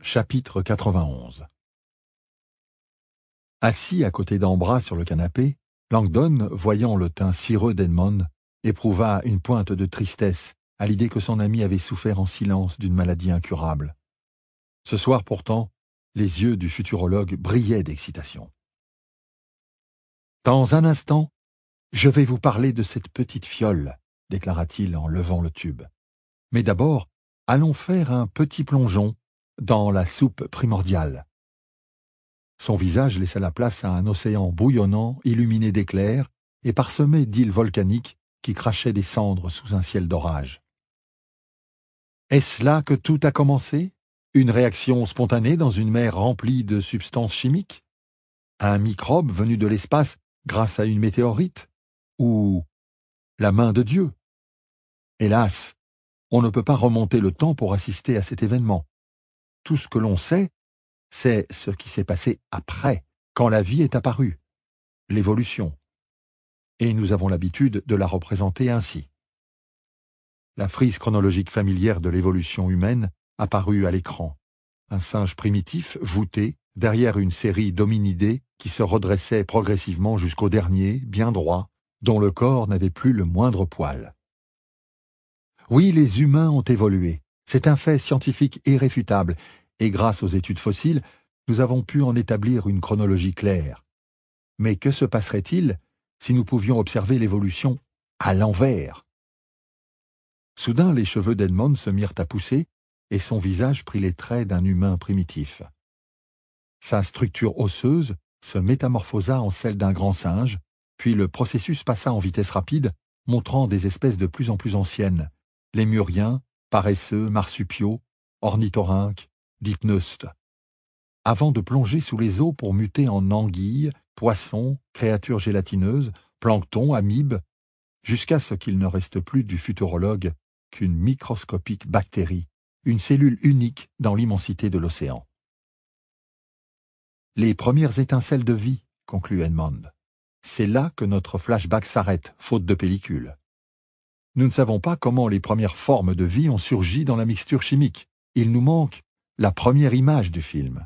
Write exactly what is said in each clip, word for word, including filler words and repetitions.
Chapitre quatre-vingt-onze. Assis à côté d'Ambra sur le canapé, Langdon, voyant le teint cireux d'Edmond, éprouva une pointe de tristesse à l'idée que son ami avait souffert en silence d'une maladie incurable. Ce soir pourtant, les yeux du futurologue brillaient d'excitation. « Dans un instant, je vais vous parler de cette petite fiole, déclara-t-il en levant le tube. Mais d'abord, allons faire un petit plongeon dans la soupe primordiale. » Son visage laissa la place à un océan bouillonnant, illuminé d'éclairs et parsemé d'îles volcaniques qui crachaient des cendres sous un ciel d'orage. Est-ce là que tout a commencé? Une réaction spontanée dans une mer remplie de substances chimiques? Un microbe venu de l'espace grâce à une météorite? Ou la main de Dieu? Hélas, on ne peut pas remonter le temps pour assister à cet événement. Tout ce que l'on sait, c'est ce qui s'est passé après, quand la vie est apparue, l'évolution. Et nous avons l'habitude de la représenter ainsi. La frise chronologique familière de l'évolution humaine apparut à l'écran. Un singe primitif, voûté, derrière une série d'hominidés qui se redressait progressivement jusqu'au dernier, bien droit, dont le corps n'avait plus le moindre poil. Oui, les humains ont évolué. C'est un fait scientifique irréfutable, et grâce aux études fossiles, nous avons pu en établir une chronologie claire. Mais que se passerait-il si nous pouvions observer l'évolution à l'envers? Soudain, les cheveux d'Edmond se mirent à pousser, et son visage prit les traits d'un humain primitif. Sa structure osseuse se métamorphosa en celle d'un grand singe, puis le processus passa en vitesse rapide, montrant des espèces de plus en plus anciennes, lémuriens, paresseux, marsupiaux, ornithorynques, dipneustes, avant de plonger sous les eaux pour muter en anguilles, poissons, créatures gélatineuses, plancton, amibes, jusqu'à ce qu'il ne reste plus du futurologue qu'une microscopique bactérie, une cellule unique dans l'immensité de l'océan. Les premières étincelles de vie, conclut Edmond. C'est là que notre flashback s'arrête, faute de pellicule. Nous ne savons pas comment les premières formes de vie ont surgi dans la mixture chimique. Il nous manque la première image du film.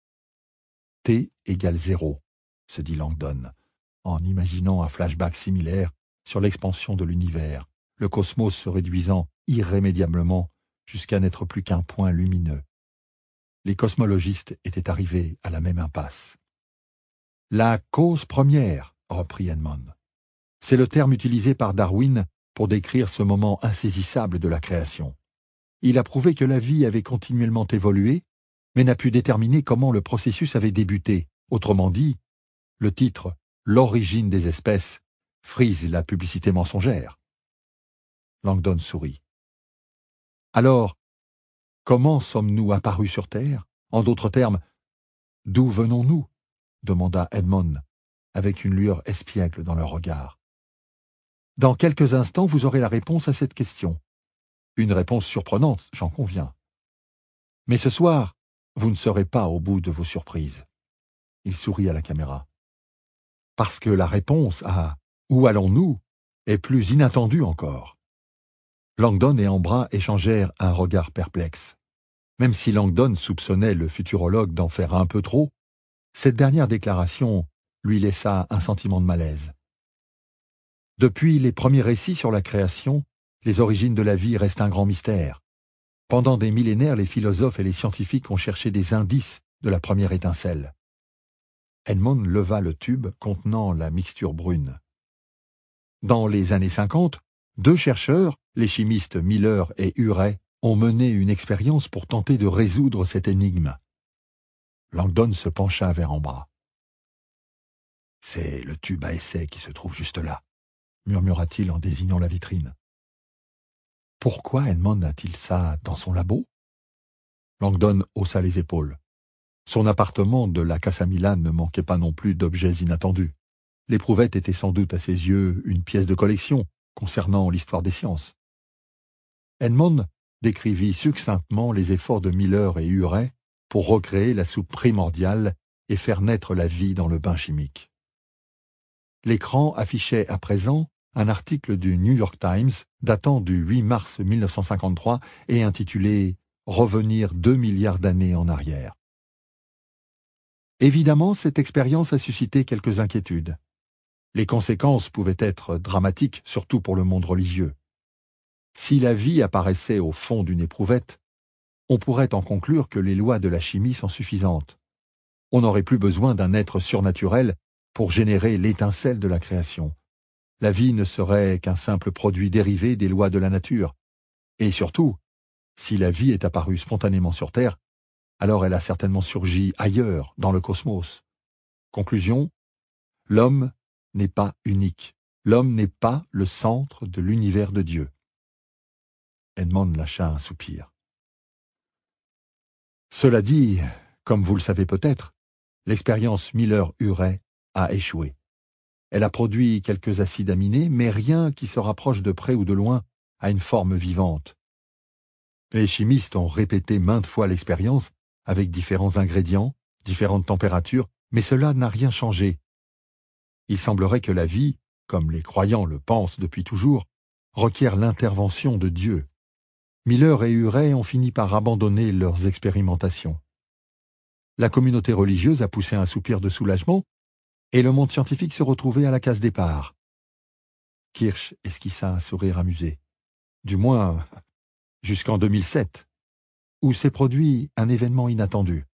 T égale zéro, se dit Langdon, en imaginant un flashback similaire sur l'expansion de l'univers, le cosmos se réduisant irrémédiablement jusqu'à n'être plus qu'un point lumineux. Les cosmologistes étaient arrivés à la même impasse. La cause première, reprit Edmond. C'est le terme utilisé par Darwin pour décrire ce moment insaisissable de la création. Il a prouvé que la vie avait continuellement évolué, mais n'a pu déterminer comment le processus avait débuté. Autrement dit, le titre « L'origine des espèces » frise la publicité mensongère. Langdon sourit. Alors, comment sommes-nous apparus sur Terre? En d'autres termes, d'où venons-nous? Demanda Edmond, avec une lueur espiègle dans le regard. Dans quelques instants, vous aurez la réponse à cette question. Une réponse surprenante, j'en conviens. Mais ce soir, vous ne serez pas au bout de vos surprises. Il sourit à la caméra. Parce que la réponse à « Où allons-nous » est plus inattendue encore. Langdon et Ambra échangèrent un regard perplexe. Même si Langdon soupçonnait le futurologue d'en faire un peu trop, cette dernière déclaration lui laissa un sentiment de malaise. Depuis les premiers récits sur la création, les origines de la vie restent un grand mystère. Pendant des millénaires, les philosophes et les scientifiques ont cherché des indices de la première étincelle. Edmond leva le tube contenant la mixture brune. Dans les années cinquante, deux chercheurs, les chimistes Miller et Urey, ont mené une expérience pour tenter de résoudre cette énigme. Langdon se pencha vers Ambra. « C'est le tube à essai qui se trouve juste là, » murmura-t-il en désignant la vitrine. « Pourquoi Edmond a-t-il ça dans son labo ?» Langdon haussa les épaules. Son appartement de la Casa Millan ne manquait pas non plus d'objets inattendus. L'éprouvette était sans doute à ses yeux une pièce de collection concernant l'histoire des sciences. Edmond décrivit succinctement les efforts de Miller et Urey pour recréer la soupe primordiale et faire naître la vie dans le bain chimique. L'écran affichait à présent un article du New York Times datant du huit mars mille neuf cent cinquante-trois et intitulé revenir deux milliards d'années en arrière. Évidemment, cette expérience a suscité quelques inquiétudes. Les conséquences pouvaient être dramatiques, surtout pour le monde religieux. Si la vie apparaissait au fond d'une éprouvette, on pourrait en conclure que les lois de la chimie sont suffisantes. On n'aurait plus besoin d'un être surnaturel pour générer l'étincelle de la création. La vie ne serait qu'un simple produit dérivé des lois de la nature. Et surtout, si la vie est apparue spontanément sur Terre, alors elle a certainement surgi ailleurs, dans le cosmos. Conclusion, l'homme n'est pas unique. L'homme n'est pas le centre de l'univers de Dieu. Edmond lâcha un soupir. Cela dit, comme vous le savez peut-être, l'expérience Miller-Urey a échoué. Elle a produit quelques acides aminés, mais rien qui se rapproche de près ou de loin à une forme vivante. Les chimistes ont répété maintes fois l'expérience avec différents ingrédients, différentes températures, mais cela n'a rien changé. Il semblerait que la vie, comme les croyants le pensent depuis toujours, requiert l'intervention de Dieu. Miller et Urey ont fini par abandonner leurs expérimentations. La communauté religieuse a poussé un soupir de soulagement et le monde scientifique se retrouvait à la case départ. Kirsch esquissa un sourire amusé. Du moins, jusqu'en deux mille sept, où s'est produit un événement inattendu.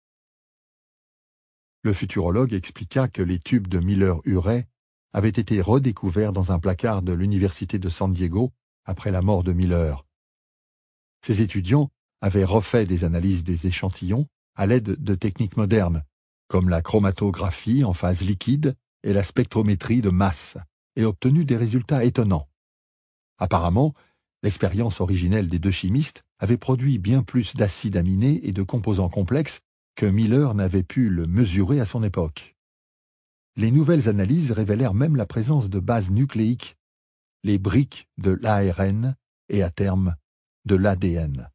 Le futurologue expliqua que les tubes de Miller-Urey avaient été redécouverts dans un placard de l'université de San Diego après la mort de Miller. Ces étudiants avaient refait des analyses des échantillons à l'aide de techniques modernes, comme la chromatographie en phase liquide et la spectrométrie de masse, et obtenu des résultats étonnants. Apparemment, l'expérience originelle des deux chimistes avait produit bien plus d'acides aminés et de composants complexes que Miller n'avait pu le mesurer à son époque. Les nouvelles analyses révélèrent même la présence de bases nucléiques, les briques de l'A R N et à terme de l'A D N.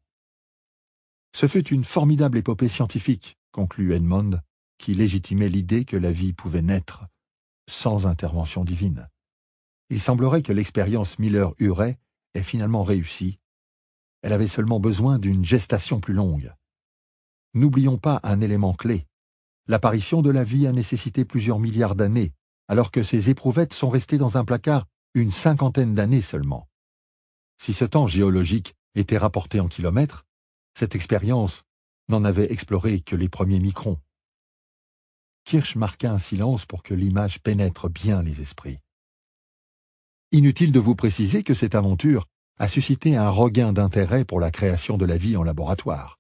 Ce fut une formidable épopée scientifique, conclut Edmond, qui légitimait l'idée que la vie pouvait naître sans intervention divine. Il semblerait que l'expérience Miller-Urey ait finalement réussi. Elle avait seulement besoin d'une gestation plus longue. N'oublions pas un élément clé. L'apparition de la vie a nécessité plusieurs milliards d'années, alors que ces éprouvettes sont restées dans un placard une cinquantaine d'années seulement. Si ce temps géologique était rapporté en kilomètres, cette expérience n'en avait exploré que les premiers microns. Kirsch marqua un silence pour que l'image pénètre bien les esprits. Inutile de vous préciser que cette aventure a suscité un regain d'intérêt pour la création de la vie en laboratoire.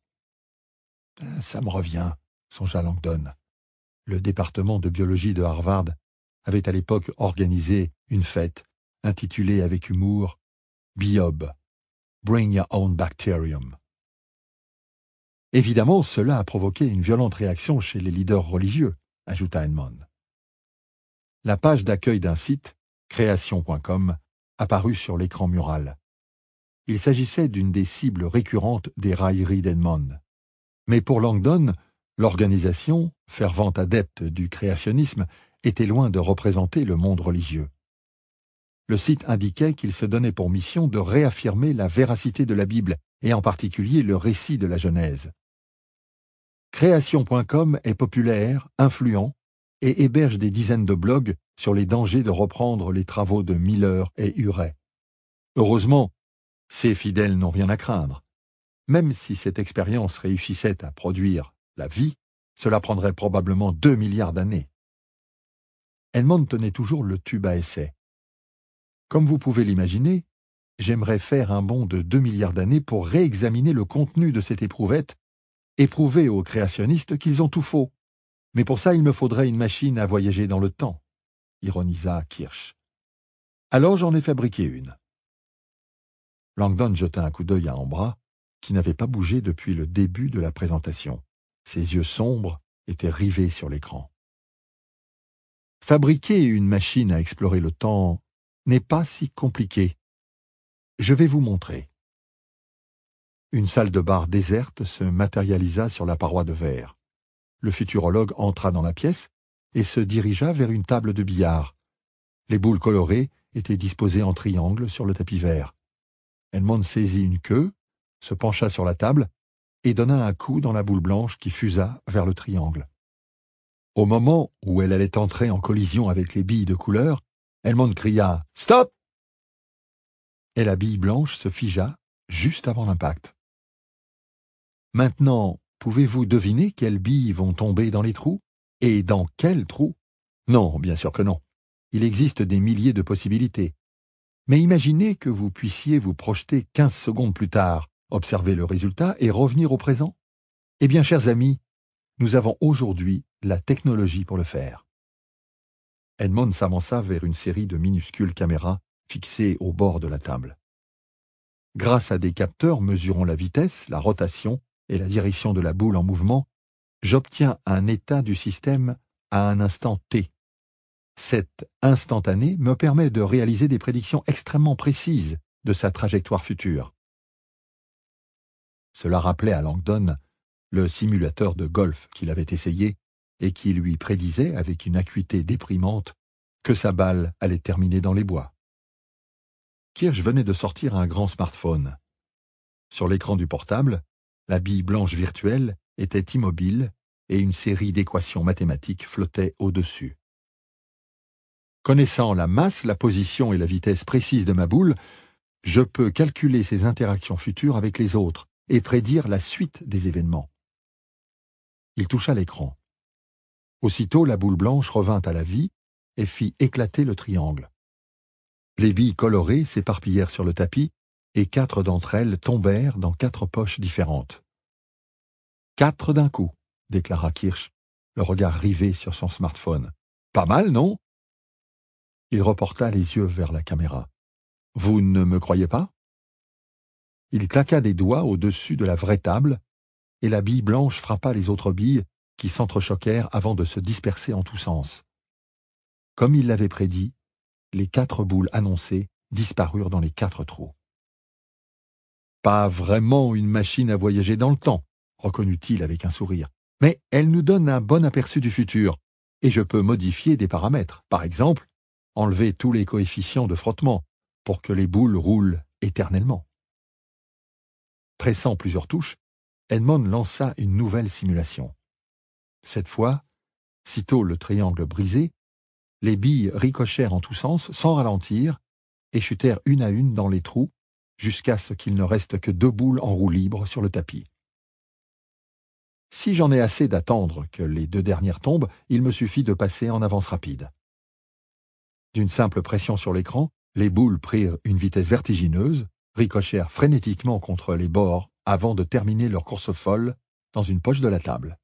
« Ça me revient », songea Langdon. Le département de biologie de Harvard avait à l'époque organisé une fête intitulée avec humour « Biob, Bring Your Own Bacterium ». Évidemment, cela a provoqué une violente réaction chez les leaders religieux, ajouta Edmond. La page d'accueil d'un site, création point com, apparut sur l'écran mural. Il s'agissait d'une des cibles récurrentes des railleries d'Edmond. Mais pour Langdon, l'organisation, fervente adepte du créationnisme, était loin de représenter le monde religieux. Le site indiquait qu'il se donnait pour mission de réaffirmer la véracité de la Bible, et en particulier le récit de la Genèse. création point com est populaire, influent, et héberge des dizaines de blogs sur les dangers de reprendre les travaux de Miller et Urey. Heureusement, ses fidèles n'ont rien à craindre. Même si cette expérience réussissait à produire la vie, cela prendrait probablement deux milliards d'années. Edmond tenait toujours le tube à essai. Comme vous pouvez l'imaginer, j'aimerais faire un bond de deux milliards d'années pour réexaminer le contenu de cette éprouvette et prouver aux créationnistes qu'ils ont tout faux. Mais pour ça, il me faudrait une machine à voyager dans le temps, ironisa Kirsch. Alors j'en ai fabriqué une. Langdon jeta un coup d'œil à Ambra, qui n'avait pas bougé depuis le début de la présentation. Ses yeux sombres étaient rivés sur l'écran. Fabriquer une machine à explorer le temps n'est pas si compliqué. Je vais vous montrer. Une salle de bar déserte se matérialisa sur la paroi de verre. Le futurologue entra dans la pièce et se dirigea vers une table de billard. Les boules colorées étaient disposées en triangle sur le tapis vert. Edmond saisit une queue, se pencha sur la table et donna un coup dans la boule blanche qui fusa vers le triangle. Au moment où elle allait entrer en collision avec les billes de couleur, Edmond cria « Stop !» et la bille blanche se figea juste avant l'impact. Maintenant, pouvez-vous deviner quelles billes vont tomber dans les trous? Et dans quels trous? Non, bien sûr que non. Il existe des milliers de possibilités. Mais imaginez que vous puissiez vous projeter quinze secondes plus tard, observer le résultat et revenir au présent. Eh bien, chers amis, nous avons aujourd'hui la technologie pour le faire. Edmond s'avança vers une série de minuscules caméras fixées au bord de la table. Grâce à des capteurs mesurant la vitesse, la rotation et la direction de la boule en mouvement, j'obtiens un état du système à un instant T. Cet instantané me permet de réaliser des prédictions extrêmement précises de sa trajectoire future. Cela rappelait à Langdon le simulateur de golf qu'il avait essayé et qui lui prédisait avec une acuité déprimante que sa balle allait terminer dans les bois. Kirsch venait de sortir un grand smartphone. Sur l'écran du portable, la bille blanche virtuelle était immobile et une série d'équations mathématiques flottait au-dessus. Connaissant la masse, la position et la vitesse précise de ma boule, je peux calculer ses interactions futures avec les autres et prédire la suite des événements. Il toucha l'écran. Aussitôt, la boule blanche revint à la vie et fit éclater le triangle. Les billes colorées s'éparpillèrent sur le tapis et quatre d'entre elles tombèrent dans quatre poches différentes. Quatre d'un coup, déclara Kirsch, le regard rivé sur son smartphone. Pas mal, non? Il reporta les yeux vers la caméra. Vous ne me croyez pas? Il claqua des doigts au-dessus de la vraie table et la bille blanche frappa les autres billes qui s'entrechoquèrent avant de se disperser en tous sens. Comme il l'avait prédit, les quatre boules annoncées disparurent dans les quatre trous. Pas vraiment une machine à voyager dans le temps, reconnut-il avec un sourire, mais elle nous donne un bon aperçu du futur, et je peux modifier des paramètres. Par exemple, enlever tous les coefficients de frottement pour que les boules roulent éternellement. Pressant plusieurs touches, Edmond lança une nouvelle simulation. Cette fois, sitôt le triangle brisé, les billes ricochèrent en tous sens sans ralentir et chutèrent une à une dans les trous jusqu'à ce qu'il ne reste que deux boules en roue libre sur le tapis. Si j'en ai assez d'attendre que les deux dernières tombent, il me suffit de passer en avance rapide. D'une simple pression sur l'écran, les boules prirent une vitesse vertigineuse, ricochèrent frénétiquement contre les bords avant de terminer leur course folle dans une poche de la table.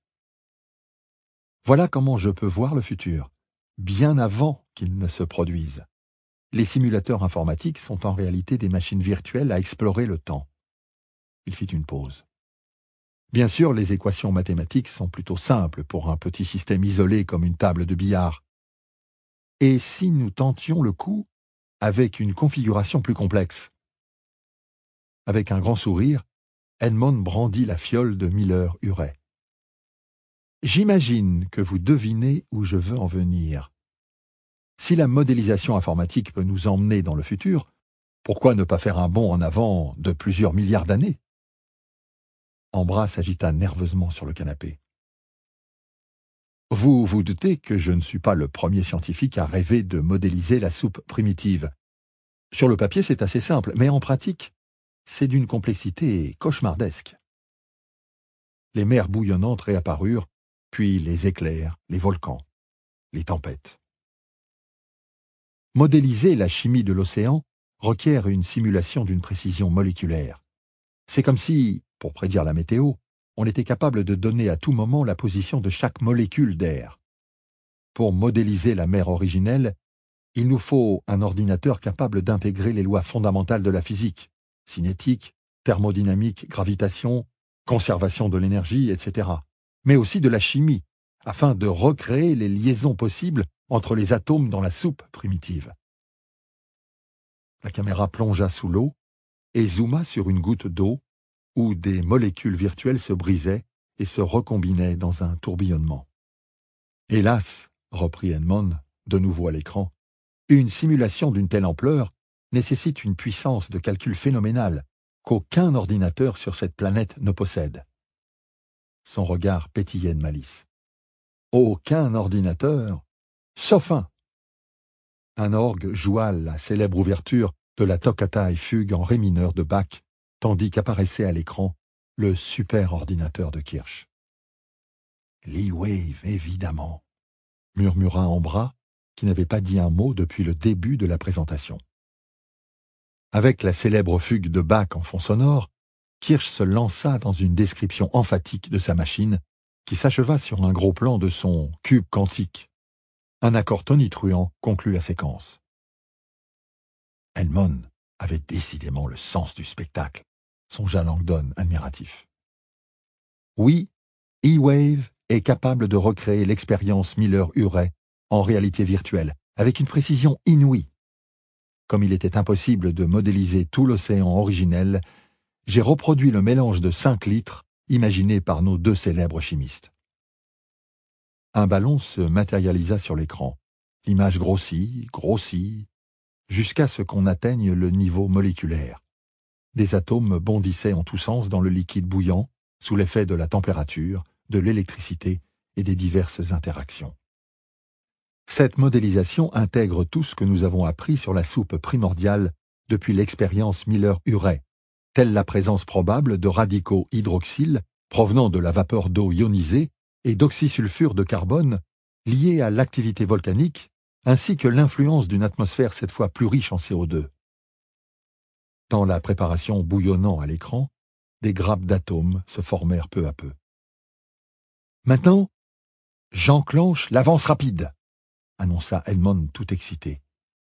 Voilà comment je peux voir le futur, bien avant qu'il ne se produise. Les simulateurs informatiques sont en réalité des machines virtuelles à explorer le temps. Il fit une pause. Bien sûr, les équations mathématiques sont plutôt simples pour un petit système isolé comme une table de billard. Et si nous tentions le coup avec une configuration plus complexe? Avec un grand sourire, Edmond brandit la fiole de Miller-Urey. J'imagine que vous devinez où je veux en venir. Si la modélisation informatique peut nous emmener dans le futur, pourquoi ne pas faire un bond en avant de plusieurs milliards d'années? Ambra s'agita nerveusement sur le canapé. Vous vous doutez que je ne suis pas le premier scientifique à rêver de modéliser la soupe primitive. Sur le papier, c'est assez simple, mais en pratique, c'est d'une complexité cauchemardesque. Les mers bouillonnantes réapparurent, puis les éclairs, les volcans, les tempêtes. Modéliser la chimie de l'océan requiert une simulation d'une précision moléculaire. C'est comme si, pour prédire la météo, on était capable de donner à tout moment la position de chaque molécule d'air. Pour modéliser la mer originelle, il nous faut un ordinateur capable d'intégrer les lois fondamentales de la physique, cinétique, thermodynamique, gravitation, conservation de l'énergie, et cetera, mais aussi de la chimie, afin de recréer les liaisons possibles entre les atomes dans la soupe primitive. La caméra plongea sous l'eau et zooma sur une goutte d'eau où des molécules virtuelles se brisaient et se recombinaient dans un tourbillonnement. Hélas, reprit Edmond, de nouveau à l'écran, une simulation d'une telle ampleur nécessite une puissance de calcul phénoménale qu'aucun ordinateur sur cette planète ne possède. Son regard pétillait de malice. Aucun ordinateur, sauf un. Un orgue joua la célèbre ouverture de la Toccata et fugue en ré mineur de Bach, tandis qu'apparaissait à l'écran le super-ordinateur de Kirsch. L'E-Wave, évidemment, murmura Ambra, qui n'avait pas dit un mot depuis le début de la présentation. Avec la célèbre fugue de Bach en fond sonore, Kirsch se lança dans une description emphatique de sa machine, qui s'acheva sur un gros plan de son cube quantique. Un accord tonitruant conclut la séquence. Edmond avait décidément le sens du spectacle, songea Langdon admiratif. Oui, E-Wave est capable de recréer l'expérience Miller-Urey en réalité virtuelle, avec une précision inouïe. Comme il était impossible de modéliser tout l'océan originel, j'ai reproduit le mélange de cinq litres imaginé par nos deux célèbres chimistes. Un ballon se matérialisa sur l'écran. L'image grossit, grossit, jusqu'à ce qu'on atteigne le niveau moléculaire. Des atomes bondissaient en tous sens dans le liquide bouillant, sous l'effet de la température, de l'électricité et des diverses interactions. Cette modélisation intègre tout ce que nous avons appris sur la soupe primordiale depuis l'expérience Miller-Urey, telle la présence probable de radicaux hydroxyles provenant de la vapeur d'eau ionisée et d'oxysulfure de carbone liés à l'activité volcanique, ainsi que l'influence d'une atmosphère cette fois plus riche en C O deux. Dans la préparation bouillonnant à l'écran, des grappes d'atomes se formèrent peu à peu. Maintenant, j'enclenche l'avance rapide, annonça Edmond tout excité.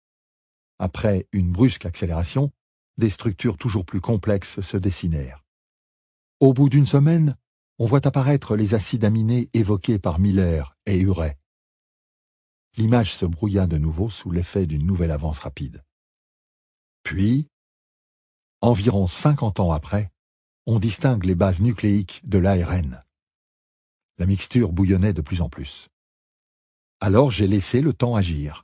Après une brusque accélération, des structures toujours plus complexes se dessinèrent. Au bout d'une semaine, on voit apparaître les acides aminés évoqués par Miller et Urey. L'image se brouilla de nouveau sous l'effet d'une nouvelle avance rapide. Puis, environ cinquante ans après, on distingue les bases nucléiques de l'A R N. La mixture bouillonnait de plus en plus. Alors j'ai laissé le temps agir.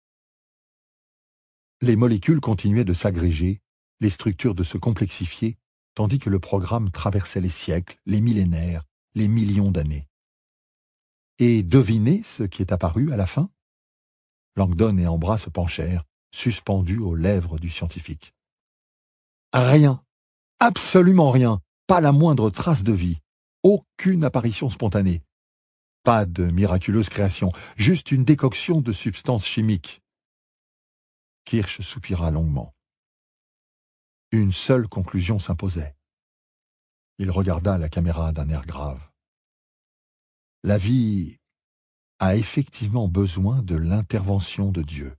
Les molécules continuaient de s'agréger, les structures de se complexifier, tandis que le programme traversait les siècles, les millénaires, les millions d'années. Et devinez ce qui est apparu à la fin? Langdon et Ambra se penchèrent, suspendus aux lèvres du scientifique. Rien, absolument rien, pas la moindre trace de vie, aucune apparition spontanée. Pas de miraculeuse création, juste une décoction de substances chimiques. Kirsch soupira longuement. Une seule conclusion s'imposait. Il regarda la caméra d'un air grave. La vie a effectivement besoin de l'intervention de Dieu.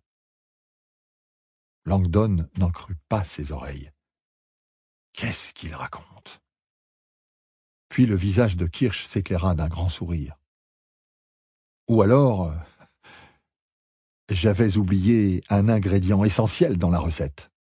Langdon n'en crut pas ses oreilles. Qu'est-ce qu'il raconte? Puis le visage de Kirsch s'éclaira d'un grand sourire. Ou alors, j'avais oublié un ingrédient essentiel dans la recette.